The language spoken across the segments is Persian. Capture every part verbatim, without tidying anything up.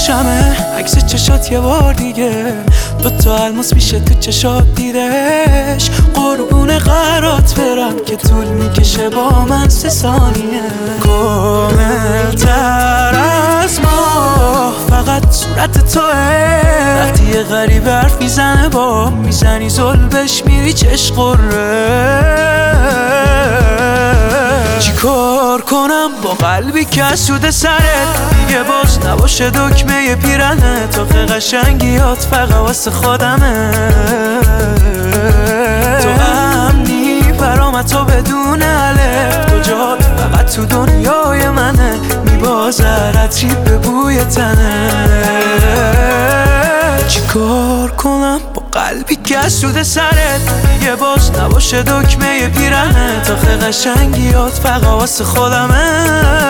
شمه عکس چشات یه بار دیگه، دوتا الماس میشه تو چشات دیدش. قربون قرات برم که طول میکشه با من سه ثانیه. کامل تر از ما فقط صورت توه، وقتی یه غریب حرف میزنه با میزنی زلبش میری چش قره. چی کار کنم با قلبی که سود سرت دیگه باز نباشه دکمه پیرنه. تو قشنگیات فقط واسه خودمه، تو امنی برام تو بدون الف، تو جا فقط تو دنیای منه. میبازر عطری به بوی تنه. چی کار کنم با قلبی که سود سرت دیگه باز نباشه دکمه پیرنه. تا قشنگیات فقط واسه خودمه،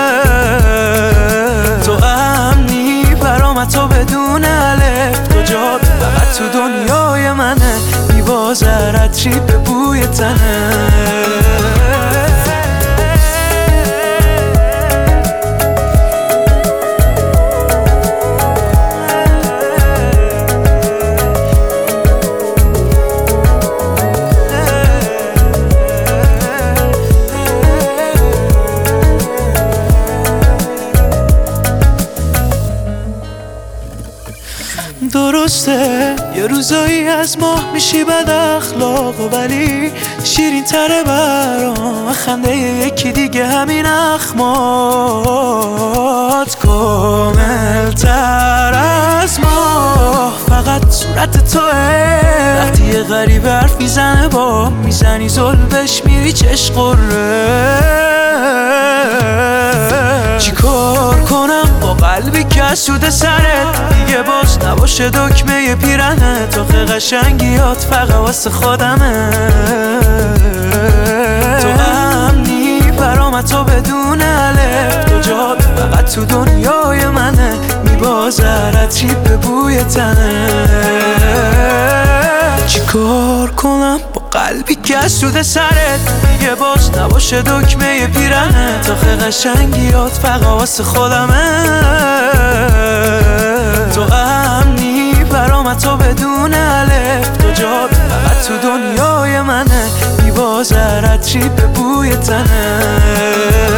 تو امنی برام تو بدون الف، تو جا فقط تو دنیای منه. میبازر عطری به بوی تنه. درسته یه روزایی از ماه میشی بد اخلاق، ولی شیرین تره برام خنده یکی دیگه همین اخمات. کامل تر از ما فقط صورت توه، وقتی یه غریب حرف میزنه با میزنی زلبش میری چش قره. چی کار کنم با قلبی که سود سرت دیگه باز نباشه دکمه پیرنه. تو قشنگیات فقط واسه خودمه، تو امنی برام تو بدون الف، تو جا فقط تو دنیای منه. میبازر عطری به بوی تنه. چی کار کنم با قلبی که سود سرت دیگه باز نباشه دکمه پیرنه. تا قشنگیات فقط واسه خودمه، تو امنی برام تو بدون الف، تو جا فقط تو دنیای منه. میبازر عطری به بوی تنه.